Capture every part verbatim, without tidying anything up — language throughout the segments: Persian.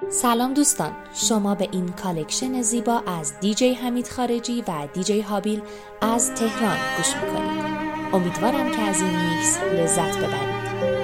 سلام دوستان، شما به این کالکشن زیبا از دیجی حمید خارجی و دیجی هابیل از تهران گوش میکنید. امیدوارم که از این میکس لذت ببرید.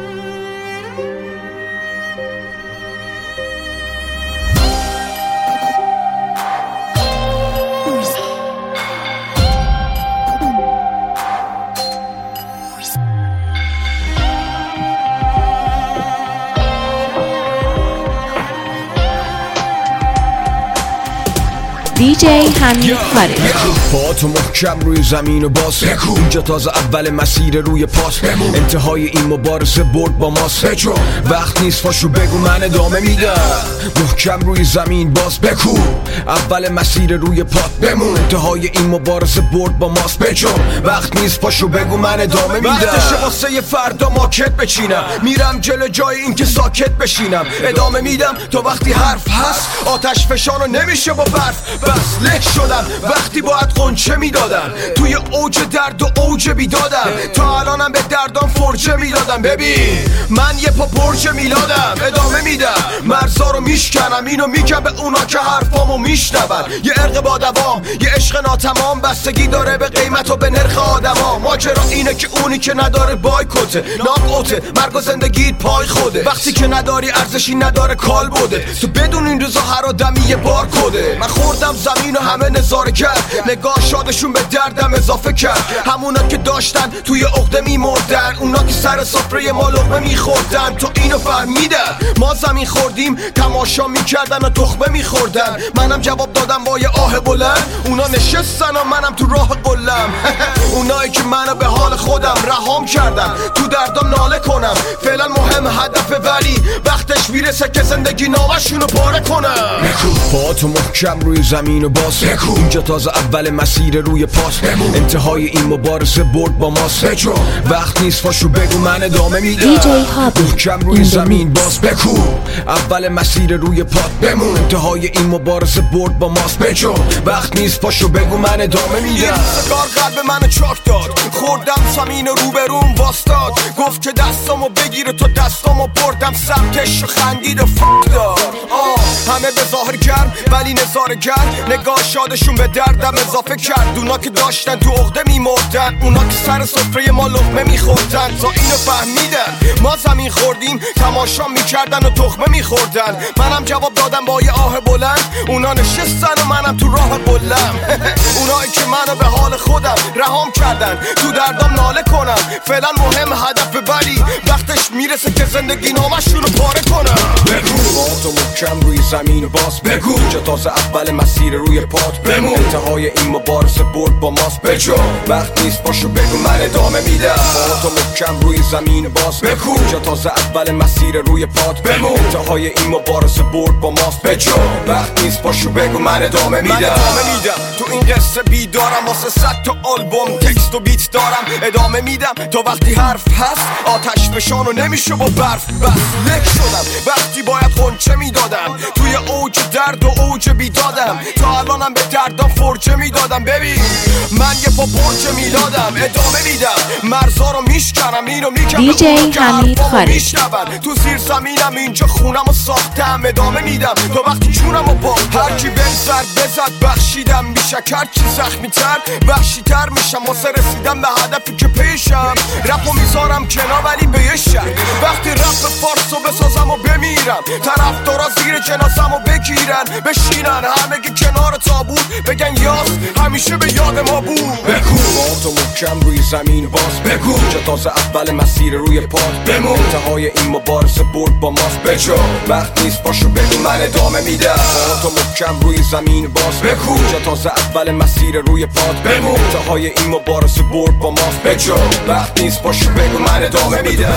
دیجی حمید خارجی. پاتو محکم روی زمین و باز بکو. اینجا تازه اول مسیر روی پاس بمون. انتهای این مبارزه برد با ماست. بجو وقت نیست پاشو بگو من ادامه میدم. محکم روی زمین باز بکو. اول مسیر روی پات بمون. انتهای این مبارزه برد با ماست. بجو وقت نیست پاشو بگو من ادامه میدم. وقتشه واسه یه فردا ماکت بچینم. میرم جلو جای این که ساکت بشینم. ادامه میدم تا وقتی حرف هست. آتش فشانو نمیشه با برف. بس له شدم وقتی باید قنچه میدادم. توی اوج درد و اوج بیدادم. تا الانم به دردان فرجه میدادم. ببین من یه پا برج میلادم. ادامه میدم مرزا رو میشکنم. اینو میگم به اونا که حرفامو میشنون. یه عرق با دوام، یه عشق ناتمام. بستگی داره به قیمت و به نرخ آدما. ماجرا اینه که اونی که نداره بایکوته. ناکوته مرگ و زندگیت پای خوده. وقتی که نداری ارزشی نداره کال بوده. تو بدون این روزا هر آدمی یه بار کده. من خوردم زمین و همه نظاره کرد. نگاه شادشون به دردم اضافه کرد. همونا که داشتن توی عقده میمردن. اونا که سر سفره ما لقمه میخوردن. تو اینو فهمیدن ما زمین خوردیم تماشا میکردن و تخمه میخوردن. منم جواب دادم با یه آه بلند. اونا نشستن و منم تو راه قلم. اونایی که منو به حال خودم رهام کردن. تو دردم ناله کنم فعلا مهم هدفه، ولی وقتش میرسه که زندگی نامشونو پاره کنم. پاتو محکم روی زمین و باز بکو. اینجا تازه اول مسیر روی پاس بمون. انتهای این مبارزه برد با ماست. بجو وقت نیست پاشو بگو من ادامه میدم. دیجی هابیل محکم روی زمین باز بکو. اول مسیر روی پات بمون. انتهای این مبارزه برد با ماست. بجو وقت نیست پاشو بگو من ادامه میدم. این سکار قلب من چاک داد. خوردم زمین رو به روم واستاد. گفت که دستامو بگیره تو دستامو بردم سمتش و خندید و فک داد. آه همه به ظاهر گرم ولی نظاره گرم. نگاه شادشون به دردم اضافه کرد. اونا که داشتن تو عقده میمردن. اونا که سر سفره ما لقمه میخوردن. تا اینو فهمیدن ما زمین خوردیم تماشا میکردن و تخمه میخوردن. منم جواب دادم با یه آه بلند. اونا نشستن و منم تو راه قلم. اونایی که منو به حال خودم رهام کردن. تو دردم ناله کنم فعلا مهم هدفه، ولی وقتش میرسه که زندگی نامشونو پاره کنم. بگو تو محکم روی زمین باز بگو. اینجا تازه اول مسیر روی پات بمون. انتهای این مبارزه برد با ماست. بجو وقت نیست پاشو بگو من ادامه میدم. تو محکم روی زمین باز بگو. اینجا تازه اول مسیر روی پات بمون. انتهای این مبارزه برد با ماست. بجو وقت نیست پاشو بگو من ادامه میدم. من ادامه میدم تو این قصه بیدارم. واسه صد تا آلبوم تکست و بیت دارم. ادامه میدم تا وقتی حرف هست. آتش فشانو نمیشه با برف. بس لک شدم وقتی باید قنچه میدادم. توی اوج درد و اوج بیدادم. تا الانم به دردم فرجه میدادم. ببین من یه پا برج میلادم. ادامه میدم مرزا رو میشکنم. اینو میگم دیجی حمید خارجی. تو زیر زمینم اینجا خونم و ساختم. ادامه میدم تا وقتی جونم و با هرکی بهم سر بزد بخشیدم. میشک هرچی زخمی تر وحشی تر میشم. واسه رسیدم به هدفی که پیشم. رپو میذارم کنار ولی به یه شک. وقتی رپ فارسو بسازم و بمیرم. طرفدارا زیر جنازمو بگیرن بشینن همگی کنار تابوت. بگن یاس همیشه به یاد ما بود. بگو تو محکم روی زمین باز بگو. اینجا تازه اول مسیر روی پات بمون. انتهای این مبارزه برد با ماست. بجو وقت نیست پاشو بگو من ادامه میدم. تو محکم روی زمین باز بگو. اینجا تازه اول مسیر روی پات بمون. انتهای این مبارزه برد با ماست. بجو وقت نیست پاشو بگو من ادامه میدم.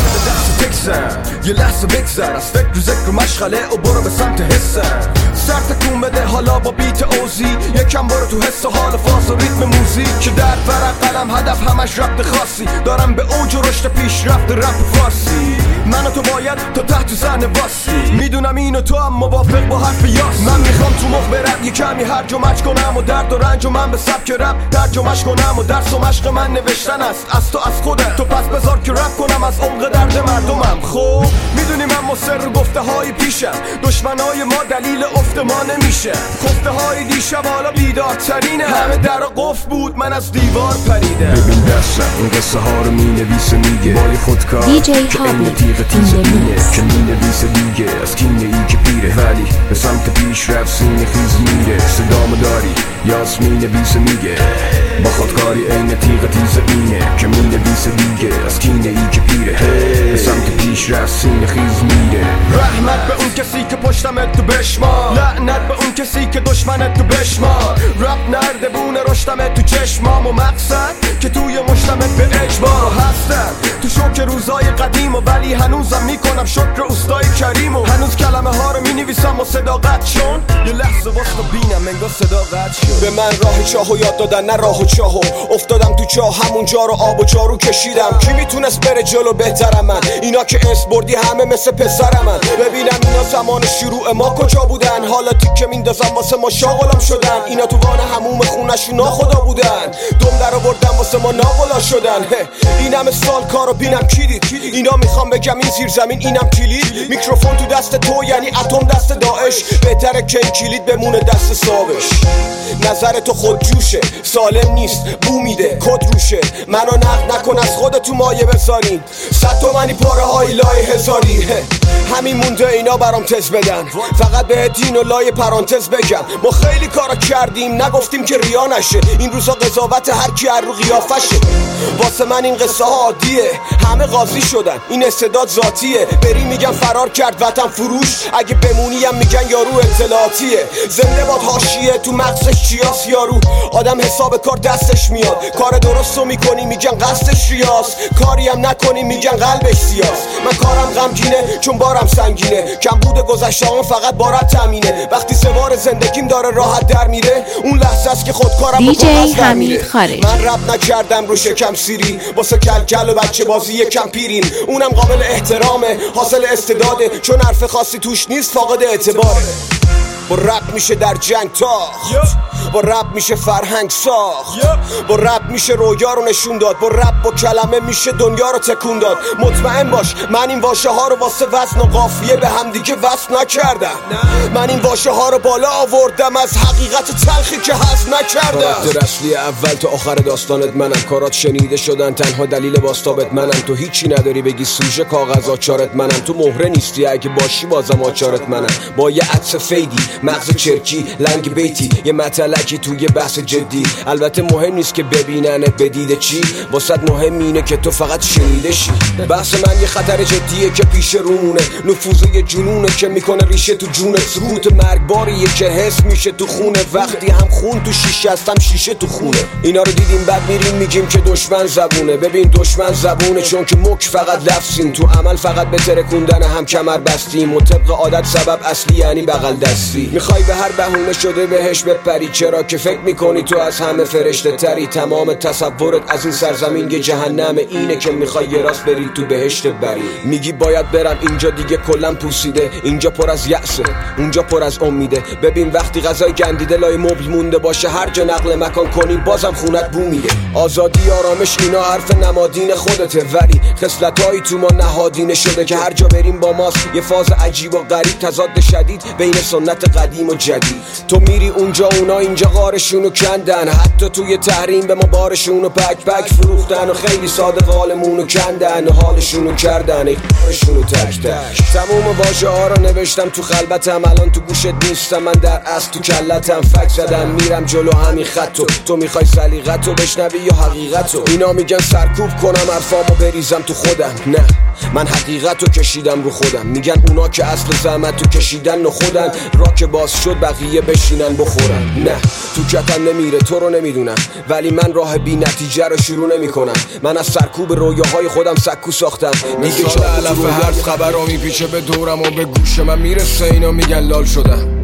یه لحظه بگذر از فکر و ذکر و مشغله و برو به سمت حسم. سر تکون بده حالا با بیت اوزی. یکم برو تو حس و حال فاز و ریتم موزیک. که در ورق قلم هدف همش ربط خاصی. دارم به اوج و رشد پیش رفت رپ فارسی. من و تو باید تا تحت تو صحنه واسی. میدونم اینو تو هم موافق با حرف یاس. من میخوام تو مخ برم یه کمی هرج و مرج کنم و درد و رنج و من به سبک رپ ترجمهش کنم و درس و مشق من نوشتن است از تو از خودت. تو پس بذار که رپ کنم از عمق درد مردمم. خب میدونی من مصر گفته های پیشم، دشمنای ما دلیل افت ما نمیشه. خفته های دیشب حالا بیدارترینه، همه در قفل بود من از دیوار پریدم. ببین دستم این قصه ها رو می نویسه میگه بای خودکار دی جی هابیل تیغ تیزه اینه که می نویسه دیگه از کینه ای که پیره، ولی به سمت پیش رفت سینه خیز میره. صدامو داری یاس می نویسه میگه با خودکاری این تیغ تیزه اینه که می نویسه دیگه از کینه ای که پیره، به سمت پیش رفت سینه خیز میره. رحمت به اون کسی که پشتمت تو بشمار، لعنت به اون کسی که دشمنت تو بشمار. رپ نرده بونه رشتمت تو چشمام و مقصد که توی مشتمت به اجبار هستن. تو شوک روزای قدیم و ولی هنوزم میکنم شکر اوستای کریم و هنوز کلمه ها رو مینویسم و صداقت چون یه لحظه واسه بینم انگار صداقت شد. به من راه چاهو یاد دادن نه راه و چاهو، افتادم تو چاه همونجا رو آب و جارو کشیدم. کی میتونست بره جلو بهترم من؟ اینا که اس بردی همه مثل پسرم من. ببینم اینا زمان شروع ما کجا بودن، حالا تیکه میندازم واسه ما شاغلم شدن. اینا تو وان هموم خونشون ناخدا بودن، دم در آوردن واسه ما ناغلا شدن. این همه سال کارو بینم کلید، اینا میخوام بگم این زیر زمین اینم کلید. میکروفون تو دست تو یعنی اتم دست داعش، بهتره که این کلید بمونه دست صابش. نظر تو خود جوشه سالم نیست بو میده کد روشه، منو نقد نکن از خودت تو مایه بذارین. صد تومنی پاره های لای هزاری، همین مونده اینا برام تز بدن. فقط به دین و لای پرانتز بگم ما خیلی کارا کردیم نگفتیم که ریا نشه. این روزا قضاوت هر کی هر رو قیافشه، واسه من این قصه ها عادیه. همه قاضی شدن این استعداد ذاتیه، بری میگن فرار کرد وطن فروش، اگه بمونی هم میگن یارو اطلاعاتیه. زنده باد حاشیه تو مغزش چیاس یارو، آدم حساب کار دستش میاد. کار درستو میکنی میگن قصدش ریاست، کاری هم نکنی میگن قلبش سیاس. من کارم غمگینه چون بارم سنگینه، کم بوده گذشته هم فقط بارت تامینه. وقتی سوار زندگیم داره راحت در میره، اون لحظه است که خودکارم دی جی حمید خارجی. من رپ نکردم رو شکم سیری واسه کلکل و بچه بازی یکم پیرین، اونم قابل احترامه حاصل استعداده، چون حرف خاصی توش نیست فاقد اعتباره. با رپ میشه در جنگ تاخت، با رپ میشه فرهنگ ساخت، با رپ میشه رویا رو نشون داد، با رپ با کلمه میشه دنیا رو تکون داد. مطمئن باش من این واژه ها رو واسه وزن و قافیه به هم دیگه وصل نکردم. من این واژه ها رو بالا آوردم از حقیقت تلخی که هضم نکردم. کاراکتر اصلی اول تا آخر داستانت منم، کارات شنیده شدن تنها دلیل باستابت منم. تو هیچی نداری بگی سوژه کاغذ آچارت منم، تو مهره نیستی اگه باشی بازم آچارت منم. با یه عطس فیدی مغز چرکی لنگ بیتی یه مطلقی توی بحث جدی. البته مهم نیست که ببیننت بدیده چی، واسط مهم اینه که تو فقط شنیده شی. بحث من یه خطر جدیه که پیش رومونه، نفوذ یه جنونه که میکنه ریشه تو جونه. سکوت مرگباریه که حس میشه تو خونه، وقتی هم خون تو شیشه هستم شیشه تو خونه. اینا رو دیدیم بعد میریم میگیم که دشمن زبونه. ببین دشمن زبونه چون که مک فقط لفظیم، تو عمل فقط به ترکوندن هم کمر بستیم و طبق عادت سبب اصلی یعنی بغل دستی. میخوای به هر بهونه شده بهش بپری، چرا که فکر میکنی تو از همه فرشته تری. تمام تصورت از این سرزمین یه جهنم، اینه که میخوای یه راست بری تو بهشت بری. میگی باید برم اینجا دیگه کلم پوسیده، اینجا پر از یأسه اونجا پر از امیده. ببین وقتی غذای گندیده لای مبل مونده باشه، هر جا نقل مکان کنی بازم خونت بو میده. آزادی آرامش اینا حرف نمادین خودته، ولی خصلتایی تو ما نهادینه شده که هر جا بریم با ماست. یه فاز عجیب و غریب تضاد شدید بین سنت قدیم و جدید. تو میری اونجا اونا اینجا غارشونو کندن، حتی توی تحریم به ما بارشونو پک پک فروختن و خیلی صادق حالمونو کندن و حالشونو کردن ای کارشونو تک تک. تموم واژه ها رو نوشتم تو خلبتم، الان تو گوشت نیستم من در اصل تو کلتم. فک زدم میرم جلو همین خطو، تو میخوای سلیقتو بشنوی یا حقیقتو؟ اینا میگن سرکوب کنم حرفامو بریزم تو خودم، نه من حقیقتو کشیدم رو خودم. میگن اونا که اصل زحمت تو کشیدن و خودن، را که باز شد بقیه بشینن بخورن. نه تو کتم نمیره تو رو نمیدونم، ولی من راه بی نتیجه رو شروع نمی کنم. من از سرکوب رویاهای خودم سکو ساختم. دیگه چه علف حرف خبر رو میپیچه به دورم و به گوش من میرسه، اینا میگن لال شدم.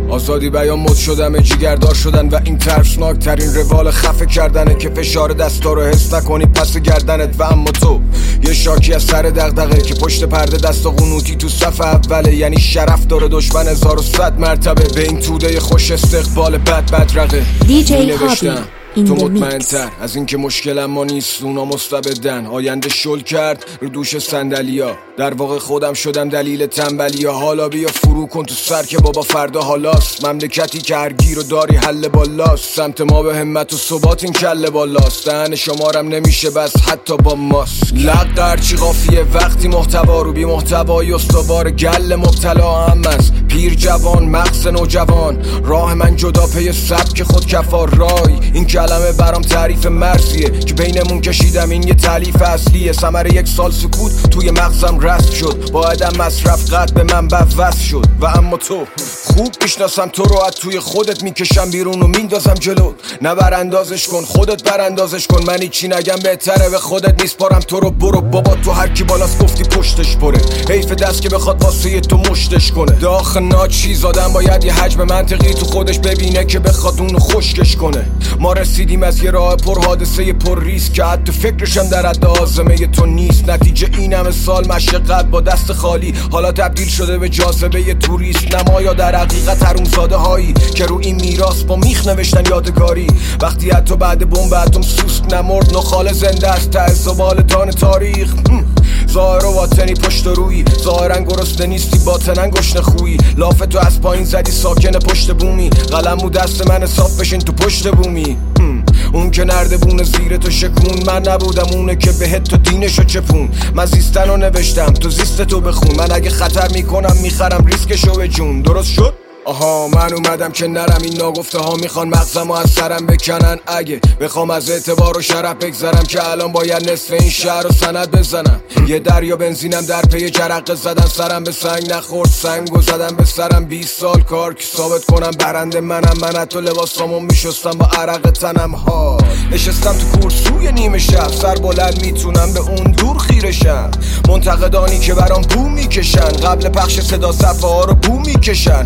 آزادی بیان مد شدم، جیگردار شدن و این ترسناک ترین روال خفه کردنه که فشار دستا رو حس نکنی پس گردنت. و اما تو یه شاکی از سر دغدغه که پشت پرده دست و قنوتی تو صف اوله، یعنی شرف داره دشمن هزار و صد مرتبه به این توده خوش استقبال بد بدرقه. دیجی هابیل تو مطمئن‌تر از اینکه مشکل ما نیست، اونا مستبدن. آینده شل کرد رو دوش صندلیا، در واقع خودم شدم دلیل تنبلیا. حالا بیا فرو کن تو سر که بابا فردا حالاست. مملکتی که هر گیر و داری حل بالاست، سمت ما به همت و ثبات این کله بالاست. دهن شمارم نمیشه بس حتی با ماست. لق هرچی قافیه وقتی محتوا رو بی محتوای استوار گل مبتلا هم است. پیر جوان مغز نوجوان، راه من جدا پی سبک خود کفار رای. این کلمه برام تعریف مرزیه که بینمون کشیدم، این یه تالیف اصلیه. ثمره یک سال سکوت توی مغزم رست شد، بایدم مصرف قد به من وصل شد. و اما تو خوب میشناسم تو رو، از توی خودت میکشم بیرون و میندازم جلو. نه براندازش کن خودت براندازش کن، من هیچی نگم بهتره به خودت میسپارم تو رو. برو بابا تو هر کی بالاست گفتی پشتش پره، حیف دست که بخواد واسه تو مشتش کنه. داخ ناچیز آدم باید یه حجم منطقی تو خودش ببینه که بخواد اونو خشکش کنه. ما رسیدیم از یه راه پر حادثه پر ریسک که حتی فکرشم در حد آزمه تو نیست. نتیجه این همه سال مشقت با دست خالی حالا تبدیل شده به جاذبه یه توریست. نمایا در حقیقت حرومزاده هایی که رو این میراث با میخ نوشتن یادگاری. وقتی حتی بعد بمب اتم سوسک نمرد، نخال زنده است ته زبال دان تاریخ. ظاهر و باطنی پشت و روی، ظاهرن گرسنه نیستی باطنن گشنه خویی. لاف تو از پایین زدی ساکن پشت بومی، قلم و دست من حساب بشین تو پشت بومی. اون که نردبونه زیر تو شکون، من نبودم اونه که بهت تو دینشو چپون. من زیستن رو نوشتم تو زیست تو بخون، من اگه خطر میکنم میخرم ریسکشو به جون. درست شد؟ آها من اومدم که نرم، این ناگفته ها میخوان مغزمو از سرم بکنن. اگه بخوام از اعتبار و شرف بگذرم که الان باید نصف این شهر رو سند بزنم. یه دریا بنزینم در پی جرقه زدن، سرم به سنگ نخورد سنگو زدم به سرم. بیست سال کار که ثابت کنم برنده منم، من حتی لباسامو میشستم با عرق تنم. ها نشستم تو کورسوی نیمه شب، سر بلند میتونم به اون دور خیرشم. منتقدانی که برام بو میکشن، قبل پخش صدا صفحه ها رو بو میکشن.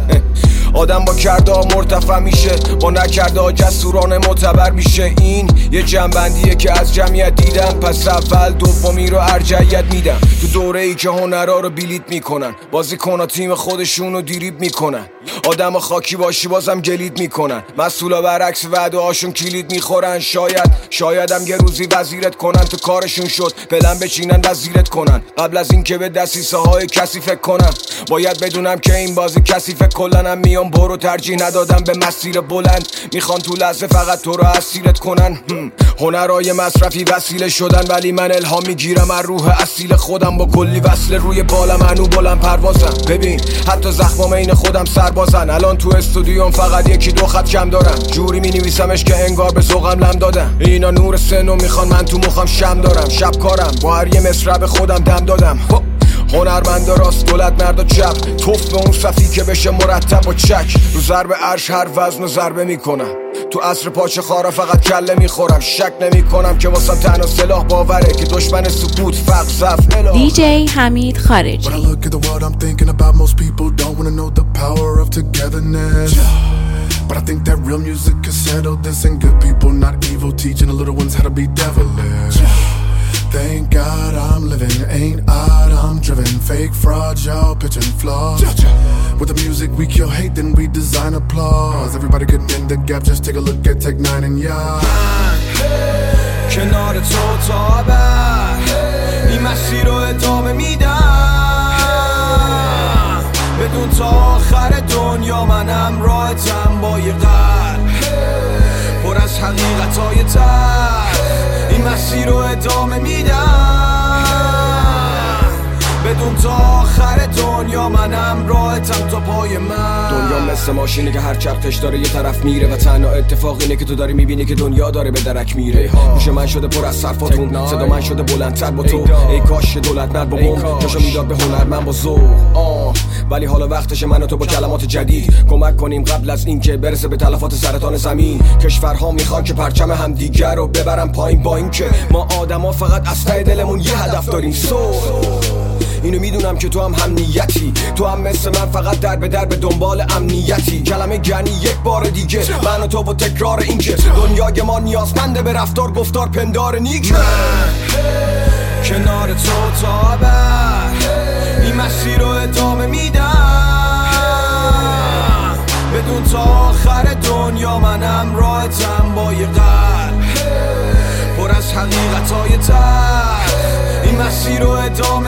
آدم با کرده ها مرتفع میشه، با نکرده ها جسورانه معتبر میشه. این یه جنبندیه که از جمعیت دیدم، پس اول دومی رو ارجحیت میدم. تو دوره ای که هنرها رو بیلیت میکنن، بازیکن ها تیم خودشون رو دیریب میکنن. آدم خاکی باشی بازم گلید میکنن، مسئولا برعکس وعده هاشون کلید میخورن. شاید شایدم یه روزی وزیرت کنن، تو کارشون شد پلن بچینن وزیرت کنن. قبل از این که به دسیسه های کسی فکر کنم، باید بدونم که این بازی کسی فکر کلنم. میام برو ترجیح ندادم به مسیر بلند، میخوان تو لحظه فقط تو رو اسیرت کنن. هنرهای مصرفی وسیله شدن، ولی من الهام میگیرم از روح اصیل خودم. با کلی وصل روی بالم هنو بلند پروازم. ببین حتی زخمام این خودم سربازن. الان تو استودیوم فقط یکی دو خط کم دارم، جوری می نویسمش که انگار به ذوقم لم دادم. اینا نور سنو میخوان، من تو مخم شم دارم. شب کارم با هر یه مصرع به خودم دم دادم. هنرمند راست دولت مرد و چپ، توف به اون صفی که بشه مرتب و چک. رو ضرب عرش هر وزن و ضربه میکنم، تو عصر پاچه خارا فقط کله میخورم. شک نمی کنم که واسم تنها سلاح باوره که دشمن سکوت فقط ضعف اله. دیجی حمید خارجی. When I look at the world I'm thinking about most people don't wanna know the power of togetherness. But I think that real music can settle this, and good people not evil, teaching the little ones how to be devilish. Thank God I'm living, ain't odd, I'm driven. Fake fraud, y'all pitching flaws. With the music we kill hate, then we design applause. Everybody getting in the gap, just take a look at Tech Nine and y'all. کنار تو تا ابد این مسیر رو ادامه میدم، بدون تا آخر دنیا منم راحتم با یه قلب پر از حقیقتای تر. این مسیر رو ادامه میدم، بدون تا آخر دنیا منم راحتم تا پای من. دنیا مثل ماشینه که هر چرخش داره یه طرف میره، و تنها اتفاق اینه که تو داری میبینی که دنیا داره به درک میره. گوش من شده پر از صرفاتون، صدا من شده بلندتر با تو. ای کاش دولت مرد با بوم جاشو میداد به هنرمند با ذوق. آه ولی حالا وقتشه من و تو با کلمات جدید کمک کنیم قبل از اینکه برسه به تلفات سرطان زمین. کشورها میخوان که پرچم هم دیگر رو ببرن پایین، با اینکه ما آدما فقط از ته دلمون یه هدف داریم. سو اینو میدونم که تو هم هم نیتی، تو هم مثل من فقط در به در به دنبال امنیتی. کلمه گنی یک بار دیگه من و تو و تکرار این که دنیای ما نیازمنده به رفتار گفتار پندار نیک. من کنار تو تا ابد این مسیر رو ادامه میدم بدون تا آخر دنیا. من همراهتم با یه قلب پر از حقیقتای تلخ این مسیر رو ادامه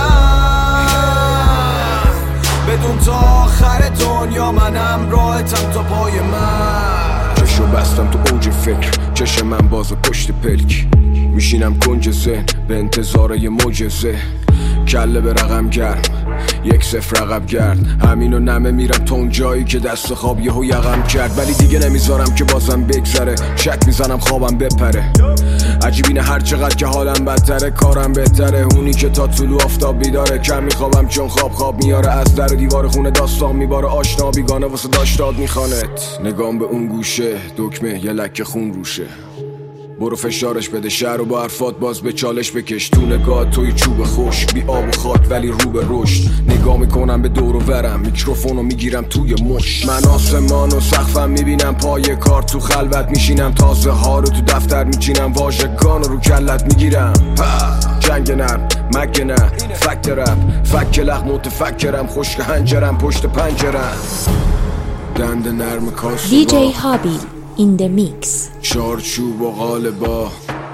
میدم بدون تا آخر دنیا. من همراهتم تا پای من. چشم بستم تو اوج فکر چشم من باز پشت پلک میشینم کنج ذهن به انتظار یه معجزه. کله به رقم گرم یک صفر رقب گرد همینو نمه میرم تا اون جایی که دست خواب یهو یقم کرد. ولی دیگه نمیذارم که بازم بگذره شک میزنم خوابم بپره. عجیب اینه هر چقدر که حالم بدتره کارم بهتره. اونی که تا طلوع آفتاب بیداره کم میخوابم چون خواب خواب میاره. از در دیوار خونه داستان میباره آشنا بیگانه واسه داشتاد میخوانت. نگام به اون گوشه دکمه یه لکه خون روشه. برو فشارش بده شهر و با حرفات باز به چالش بکش. تو نگاه توی چوب خشک بی آب و خاک ولی رو به رشد. نگاه میکنم به دور و ورم میکروفونو میگیرم توی مش. من آسمان و سقفم میبینم پای کار تو خلوت میشینم. تازه ها رو تو دفتر میچینم واژگان رو کلت میگیرم. جنگ نرم مگه نه فکت رپ فک لخ متفکرم خشک هنجرم پشت پنجرم. دند نرم کاسبا دی جی هابیل in the mix. چارچوب و قالبا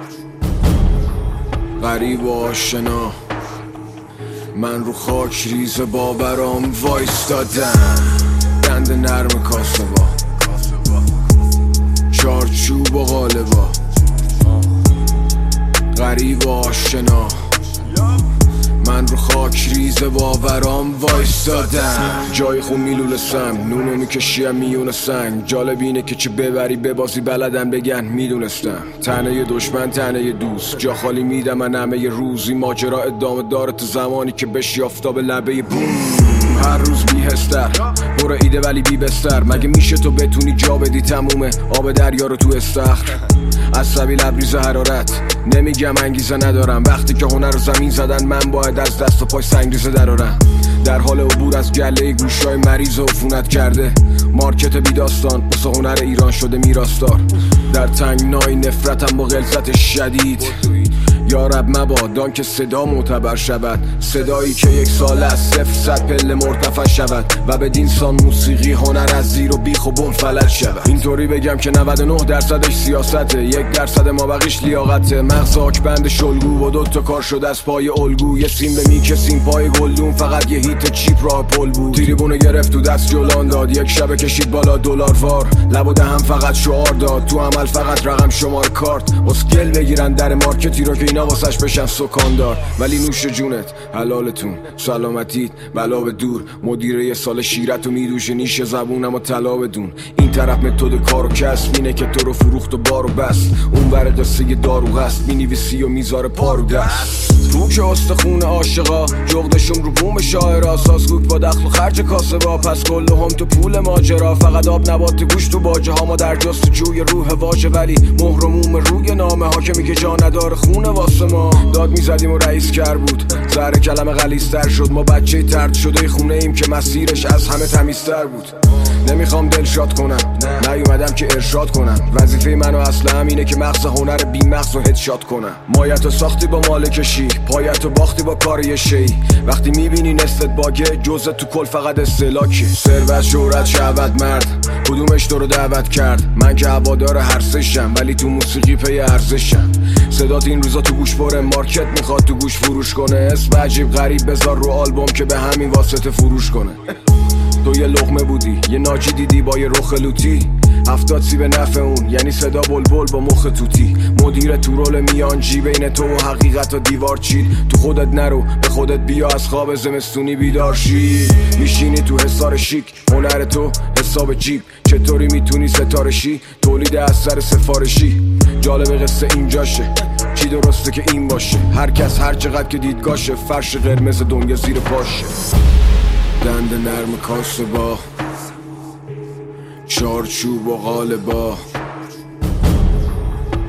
غریب و آشنا من رو خاک ریز باورام وایستادم. دند نرم کاسبا چارچوب و قالبا غریب و آشنا من رو خاک ریز باورام وایستادم. جای خون میلولسم نونو میکشیم میون سنگ. جالب اینه که چه ببری ببازی بلدن بگن میدونستم. تنه دشمن تنه دوست جا خالی میدم من همه روزی. ماجرا ادامه داره تا زمانی که بشی آفتاب لبه بوم. هر روز بیهستر برو ایده ولی بی بستر. مگه میشه تو بتونی جا بدی تمومه آب دریا رو تو استخر. عصبی لبریز حرارت نمیگم انگیزه ندارم. وقتی که هنر رو زمین زدن من باید از دست و پای سنگریزه درارم. در حال عبور از گله گوشای مریض و عفونت کرده. مارکت بی داستان واسه هنر ایران شده میراثدار. در تنگنای نفرتم با غلظت شدید. یا رب مبادا که صدا معتبر شود. صدایی که یک سال از صفر صد پله مرتفع شود و به دینسان موسیقی هنر از زیر و بیخ و بم فلج شود. اینطوری بگم که نود و نه درصدش سیاسته یک درصد ما بقیش لیاقته. مغز آکبند شلگو و دوتا کار شده از پای الگو. یه سیم به میکه سیم پای گلدون فقط یه هیت چیپ راه پل بود. تریبونو گرفت تو دست جولان داد یک شبه کشید بالا دلار وار. لب و دهم فقط شعار داد تو عمل فقط رقم شمار کارت. اسکل بگیرن در مارکتی رو که اینا واسش بشن سکاندار. ولی نوش جونت حلالتون سلامتیت بلا به دور. مدیر یه سال شیرتو میدوشه نیش زبونم و طلا بدون. این طرف متد کار و کسب اینه که تو رو فروخت و بارو بست. اون ور قصه دارو هست مینویسی و میذاره پارو دست. تو که استخون عاشقا جغدشون رو بوم شاعرا. سازگوک با دخل و خرج کاسبا پس کل هم تو پول ماجرا. فقط آب نبات گوش تو باجه ها ما در جستجوی روح واژه. ولی مهرموم روی نامه ها که میگه جا نداره خون واسه ما. داد میزدیم و رئیس کر بود زهر کلمه غلیظ‌تر شد. ما بچه ترد شده خونه ایم که مسیرش از همه تمیزتر بود. نمیخوام دلشاد کنم نیومدم که ارشاد کنم. وظیفه منو اصلا همینه که مغز هنر بی مغز و هدشات کنم. مایتو ساختی با مالکشی پایتو باختی با کار یه شی. وقتی میبینی نصفت باگه جزء تو کل فقط استلاکی. ثروت شهرت شهوت مرد کدومش تو رو دعوت کرد. من که هوادار هر سشم ولی تو موسیقی پی ارزشم. صدات این روزا تو گوش بره مارکت میخواد تو گوش فروش کنه. اسم عجیب غریب بذار رو آلبوم که به همین واسطه فروش کنه. تو یه لقمه بودی یه ناجی دیدی با یه رخ لوتی. هفتاد سی به نفع اون یعنی صدا بلبل با مخ توتی. مدیر تو رول میانجی بین تو و حقیقت و دیوار چید. تو خودت نرو به خودت بیا از خواب زمستونی بیدار شی. میشینی تو حصار شیک هنر تو حساب جیب. چطوری میتونی ستاره شی تولید اثر سفارشی. جالب قصه اینجاشه چی درسته که این باشه. هر کس هر چقدر که دیدگاشه فرش قرمز دنیا زیر پاشه. دند نرم کاسبا چارچوب و قالبا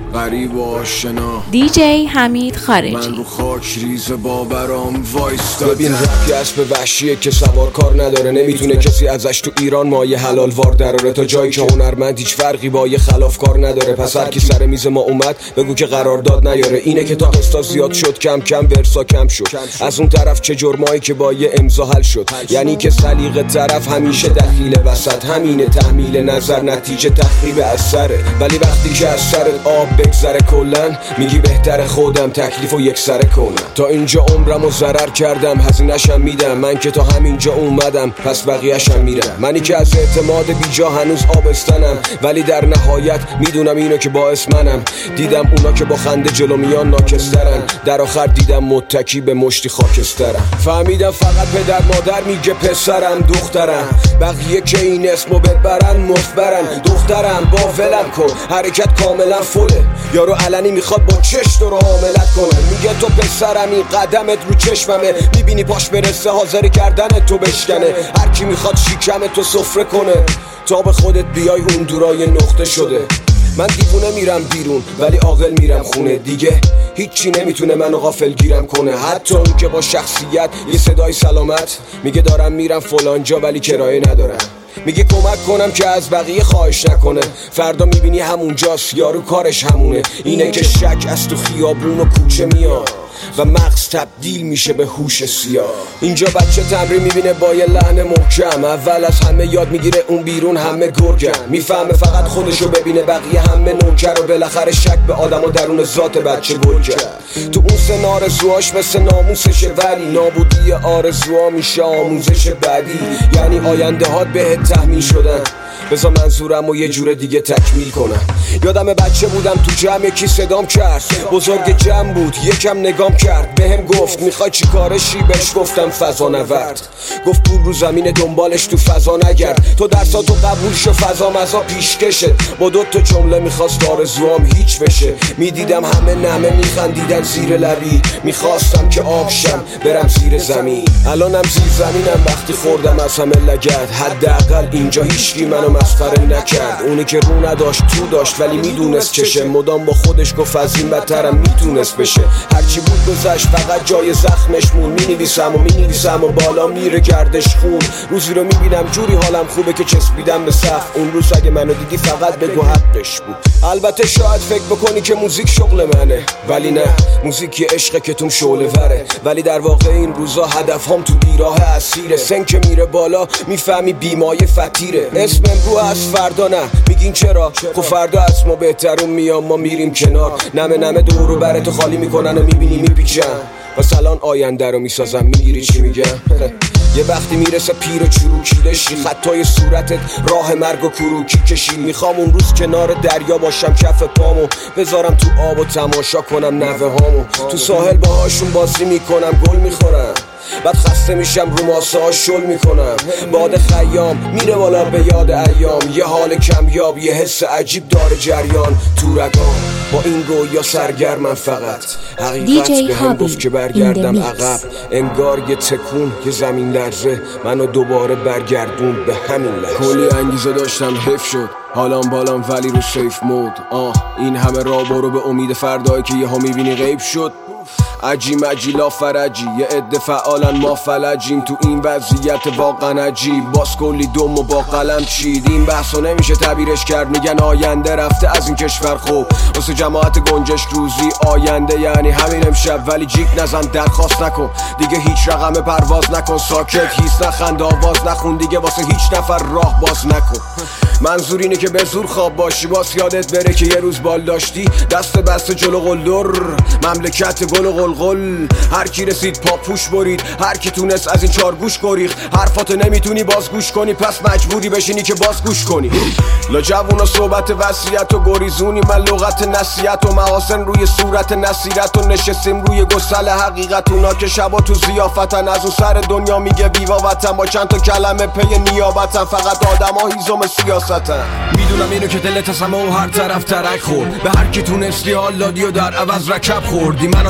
غریب و آشنا. دیجی حمید خارجی. من رو خاک ریز باورام وایستادم. ببین رپ اسب وحشیه که سوار کار نداره، نمیتونه کسی ازش تو ایران مایه حلال وار دراره. تا جایی که هنرمند هیچ فرقی با یه خلاف کار نداره. پس هر کی سر میز ما اومد بگو که قرارداد نیاره. اینه که تا قسطا زیاد شد کم کم ورسا کم شد. از اون طرف چه جرمایی که با یه امضا حل شد. یعنی که سلیقه طرف همیشه دخیل وسط. همینه تحمیل نظر نتیجه تخریب اثره. ولی وقتی که از سر آب بگذره کلن میگی بهتر خودم تکلیفو یک سره کنم. تا اینجا عمرمو ضرر کردم هزینه‌شم میدم. من که تا همینجا اومدم پس بقیه‌شم میرم. منی که از اعتماد بیجا هنوز آبستنم، ولی در نهایت میدونم اینو که باعث منم. دیدم اونا که با خنده جلو میان ناکسترن، در آخر دیدم متکی به مشتی خاکسترم. فهمیدم فقط پدر مادر میگه پسرم دخترم، بقیه که این اسمو ببرن مفبرن. دخترم با ولم کن حرکت کاملا فله، یارو علنی میخواد با چشت رو حاملت کنه. میگه تو پسرم این قدمت رو چشممه، میبینی پاش برسه حاضر کردن تو بشکنه. هر کی میخواد شیکم تو سفره کنه تا به خودت بیای اون دورای نقطه شده. من دیوونه میرم بیرون ولی عاقل میرم خونه. دیگه هیچی نمیتونه منو غافل گیرم کنه. حتی اون که با شخصیت یه صدای سلامت میگه دارم میرم فلانجا ولی کرایه ندارم. میگه کمک کنم که از بقیه خواهش نکنه. فردا میبینی همونجاست یارو کارش همونه. اینه که شک از تو خیابون و کوچه میاد و مغز تبدیل میشه به هوش سیاه. اینجا بچه تمرین میبینه با یه لحن محکم. اول از همه یاد میگیره اون بیرون همه گرگن. میفهمه فقط خودشو ببینه بقیه همه نوکر. و بالاخره شک به آدم و درون ذات بچه گل کرد. تو اون سن آرزوهاش مثل ناموسشه، ولی نابودی آرزوها میشه آموزش بعدی. یعنی آینده هات بهت تحمیل شدن. بذار منظورم و یه جور دیگه تکمیل کنم. یادم بچه بودم تو جمع یکی صدام کرد، بزرگ جمع بود یکم نگام کرد. بهم گفت میخوای چی کارشی؟ بهش گفتم فضا نورد. گفت پول رو زمین دنبالش تو فضا نگرد. تو درساتو قبول شو فضا مزا پیشکشه. با دو تا جمله میخواست آرزوام هیچ بشه. میدیدم همه نمه میخندیدن زیر لبی. میخواستم که آب شم برم زیر زمین. الانم زیر زمینم وقتی خوردم از همه لگد. حداقل اینجا هیچکی منو مسخره نکرد. اونی که رو نداشت تو داشت ولی میدونست چشه. مدام با خودش گفت از این بدترم میتونست بشه. هرچی بود گذشت فقط جای زخمش مون. مینویسم و مینویسم و بالا میره گردش خون. روزی رو میبینم جوری حالم خوبه که چسبیدم به صف. اون روز اگه منو دیدی فقط بگو حقش بود. البته شاید فکر بکنی که موزیک شغل منه، ولی نه، موزیک یه عشقه که توم شعله وره. ولی در واقع این روزا هدفهام تو بیراه اسیره. سن که میره بالا میفهمی بیمایه فتیره. اسم امرو از فردا نه، میگین چرا؟ خب فردا از ما بهترون میام ما میریم کنار. نمه نمه دورو براتو خالی میکنن و میبینی میپیچن. و الان آینده رو میسازم. میگیری چی میگم؟ یه وقتی میرسه پیر و چروکیده شی، خطای صورتت راه مرگ و کروکی کشی. میخوام اون روز کنار دریا باشم کف پامو بذارم تو آب و تماشا کنم نوه هامو. تو ساحل باهاشون بازی میکنم گل میخورم. بعد خسته میشم رو ماسه ها شل میکنم. باد خیام میره بالا به یاد ایام. یه حال کمیاب یه حس عجیب داره جریان تو رگام. با این رویا سرگرمم فقط. حقیقت به هم گفت که برگردم عقب. انگار یه تکون یه زمین لرزه منو دوباره برگردون به همین لحظه. کلی انگیزه داشتم حیف شد حالام بالام ولی رو سیف مود. آه این همه راه برو به امید فردایی که یه ها میبینی غیب شد. عجی مجی لا فرجی یه عده فعالن ما فلجیم. تو این وضعیت واقعا عجیب باز کلی دم و با قلم چید. این بحثو نمیشه تعبیرش کرد. میگن آینده رفته از این کشور. خوب واسه جماعت گنجش روزی آینده یعنی همین امشب. ولی جیک نزن درخواست نکن دیگه هیچ رقم پرواز نکن. ساکت هیس نخند آواز نخون دیگه واسه هیچ نفر راه باز نکن. منظور اینه که به زور خواب باشی باز یادت بره که یه روز بال داشتی دست بسته جلو قلدر مملکت گل و قلقل. هر کی رسید پاپوش برید، هر کی تونست از این چار گوش گریخت. حرفاتو نمیتونی باز گوش کنی پس مجبوری بشینی که باز گوش کنی. لا جوونا صحبت وصیت و گریزونی من لغت نصیحت و محاسن روی صورت نصیرت و نشستیم روی گسل حقیقت. اونا که شبا تو ضیافتن از اون سر دنیا میگه بیوا وطن با چند تا کلمه پی نیابتن. فقط آدما هیزم سیاستن. میدونم اینو که دلت از همه و هر طرف ترک خورد. به هر کی تونستی حال دادی و در عوض رکب خوردی. من و تو مثل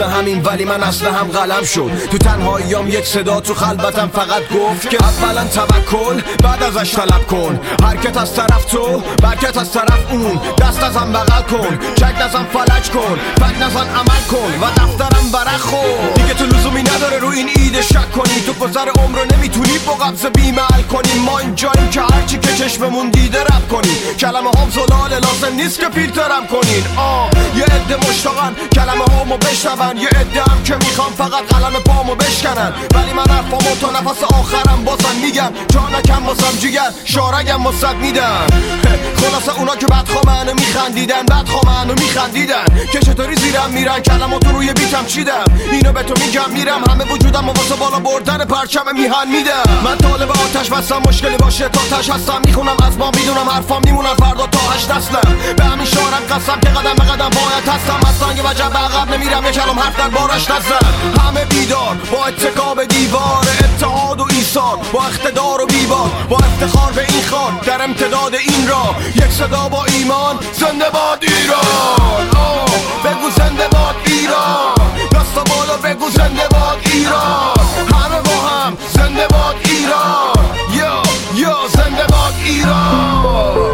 همین ولی من اصل هم قلم شد. تو تنهاییام یک صدا تو خلوتم فقط گفت که اولا توکل بعد ازش طلب کن. حرکت از طرف تو برکت از طرف اون. دست ازم بغل کن چک ازم فلج کن. فک نزن عمل کن و دفترم برق خور. دیگه تو لزومی نداره رو این ایده شک کنی. تو گذر عمر رو نمیتونی با قبض بیمعل کنی. ما اینجاییم که هرچی که چشممون دیده رب کنی. کلمه هم زلاله لازم نیست که فیلترم کنین. آه یه عده مشتاقن کلمه هامو بشنون. یه عده هم که میخوام فقط قلم پامو بشکنن. ولی من حرفامو تا نفس آخرم بازم میگم. جانکم بازم جیگر شارگم واسد میدم. خلاصه اونا که بدخوامنو میخندیدن بدخوامنو میخندیدن که چطوری زیرم میرن کلماتو روی بیتم چیدم. اینو به تو میگم میرم همه وجودم و واسه بالا بردن پرچم میهن میدم. من طالب آتش بستم مشکلی باشه تا تش هستم. میخونم از ما میدونم حرفام میمونن فردا تا هشت نسلم. به همین شارم قسم که قدم به قدم باید هستم. اصلا یه وجب به عقب نمیرم یه کلام حرف در بارش نزن. همه بیدار با اتکا به دیوار اتحاد و ایثار با اقتدار و بیبار با افتخار به این خان در امتداد این راه. یک صدا با ایمان زنده باد ایران. آه بگو زنده باد ایران. دستا بالا بگو زنده باد ایران. همه با هم زنده باد ایران. یا یا زنده باد ایران.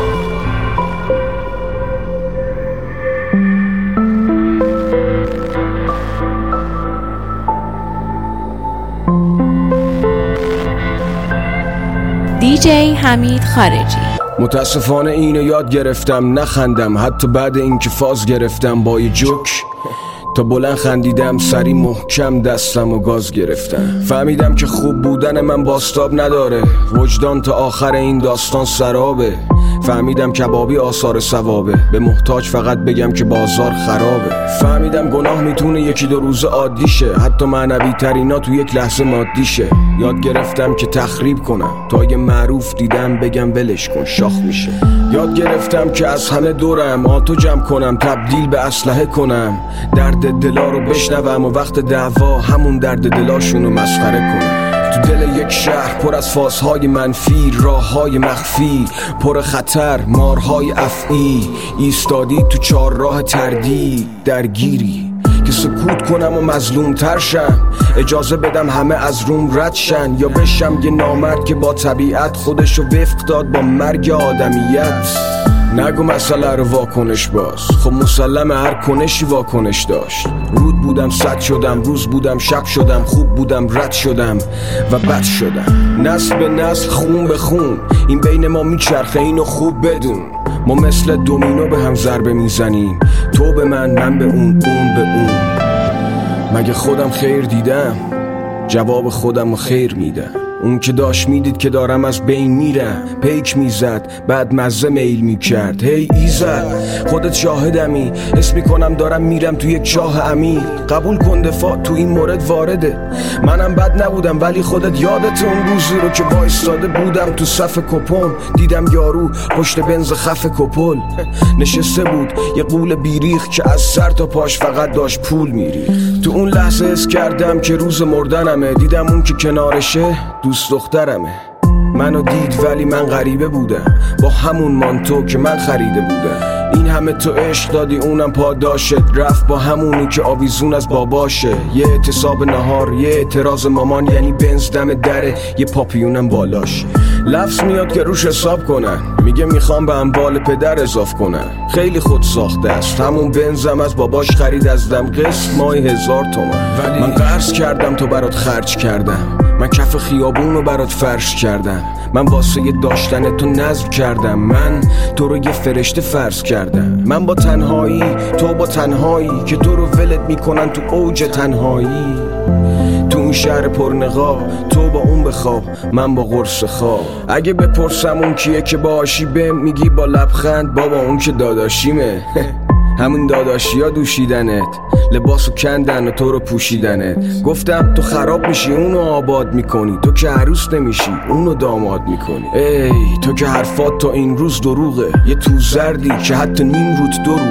دیجی حمید خارجی. متاسفانه اینو یاد گرفتم نخندم حتی بعد اینکه فاز گرفتم. با یه جوک تا بلند خندیدم سری محکم دستم و گاز گرفتم. فهمیدم که خوب بودن من باستاب نداره. وجدان تا آخر این داستان سرابه. فهمیدم کبابی آثار ثوابه. به محتاج فقط بگم که بازار خرابه. فهمیدم گناه میتونه یکی دو روز عادی شه. حتی معنوی ترینا تو یک لحظه مادی شه. یاد گرفتم که تخریب کنم تا یه معروف دیدم بگم ولش کن شاخ میشه. یاد گرفتم که از همه دورم آتو جمع کنم تبدیل به اسلحه کنم. درد دلا رو بشنوم و وقت دعوا همون درد دلاشونو مسخره کنم. تو دل یک شهر پر از فازهای منفی راههای مخفی پر خطر مارهای افعی. ایستادی تو چار راه تردید درگیری که سکوت کنم و مظلوم تر شم. اجازه بدم همه از روم رد شن یا بشم یه نامرد که با طبیعت خودشو وفق داد با مرگ آدمیت. نگو مسئله رو واکنش باز خب مسلمه هر کنشی واکنش داشت. رود بودم صد شدم روز بودم شب شدم خوب بودم رد شدم و بد شدم. نسل به نسل خون به خون این بین ما میچرخه اینو خوب بدون. ما مثل دومینو به هم ضربه میزنیم. تو به من من به اون اون به اون. مگه خودم خیر دیدم؟ جواب خودم رو خیر میدم. اون که داشت میدید که دارم از بین میرم پیک میزد بعد مزه میل میکرد. هی ایزد خودت شاهدمی حس میکنم دارم میرم تو یک چاه عمیق. قبول کن دفاع تو این مورد وارده. منم بد نبودم ولی خودت یادت اون روزی رو که وایستاده بودم تو صف کپون. دیدم یارو پشت بنز خف کپل نشسته بود یه قول بیریخ که از سر تا پاش فقط داشت پول میریخ. تو اون لحظه حس کردم که روز مردنمه. دیدم اون که کنارشه دوست دخترمه. منو دید ولی من غریبه بودم با همون مانتو که من خریده بودم. این همه تو عشق دادی اونم پاداشت رفت با همونی که آویزون از باباشه. یه اعتصاب نهار یه اعتراض مامان یعنی بنز دم دره یه پاپیونم بالاش. لفظ میاد که روش حساب کنن میگه میخوام به اموال پدر اضاف کنن. خیلی خود ساخته است همون بنزم از باباش خرید از دم قسط ماهی هزار تومن. ولی من قرض کردم تو برات خرج کردم. من کف خیابون رو برات فرش کردم. من واسه داشتن تو نظم کردم. من تو رو یه فرشته فرض کردم. من با تنهایی تو با تنهایی که تو رو ولت میکنن تو اوج تنهایی. تو اون شهر پرنقاب تو با اون بخواب من با قرص خواب. اگه بپرسم اون کیه که باشی بهم میگی با لبخند بابا اون که داداشیمه. همون داداشی ها دوشیدنت لباسو کندن و تو رو پوشیدنت. گفتم تو خراب میشی اونو آباد میکنی. تو که عروس نمیشی اونو داماد میکنی. ای تو که حرفات تا این روز دروغه. یه تو زردی که حتی نیم روت دروغه.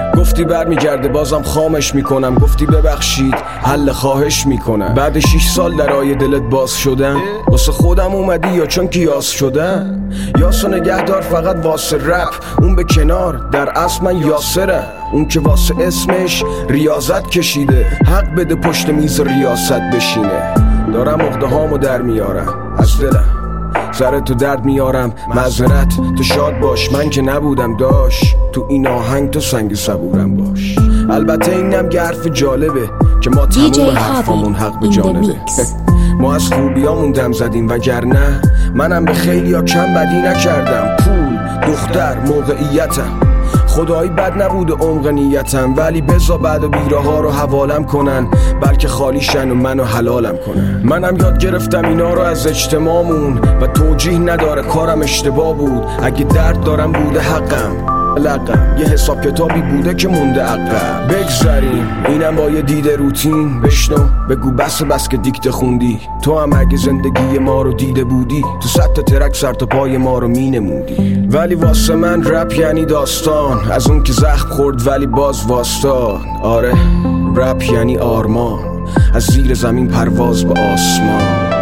گفتی برمیگرده بازم خامش میکنم، گفتی ببخشید حل خواهش میکنم. بعد شیش سال درای دلت باز شدم، واسه خودم اومدی یا چون که یاس شدم؟ یاسو نگهدار فقط واسه رپ، اون به کنار، در اصل من یاسرم. اون که واسه اسمش ریاضت کشیده، حق بده پشت میز ریاست بشینه. دارم عقده هامو در میارم از دلم، سر تو درد میارم معذرت، تو شاد باش من که نبودم داش، تو این آهنگ تو سنگ صبورم باش. البته اینم که حرف جالبه که ما تموم حرفامون حق به جانبه. ما از خوبیامون دم زدیم وگرنه منم به خیلی ها کم بدی نکردم. پول، دختر، موقعیتم، خدایی بد نبود عمق نیتم، ولی بزا بعد و بیره ها رو حوالم کنن، بلکه خالی شن و منو حلالم کنن. منم یاد گرفتم اینا رو از اجتماعمون و توجیه نداره کارم اشتباه بود. اگه درد دارم بوده حقم، لقم یه حساب کتابی بوده که مونده عقب. بگذاریم اینم با یه دیده روتین، بشنو بگو بس بس که دیکته خوندی. تو هم اگه زندگی ما رو دیده بودی، تو صد تا ترک سر تا پای ما رو می نمودی. ولی واسه من رپ یعنی داستان، از اون که زخم خورد ولی باز واسطاد. آره رپ یعنی آرمان، از زیر زمین پرواز به آسمان.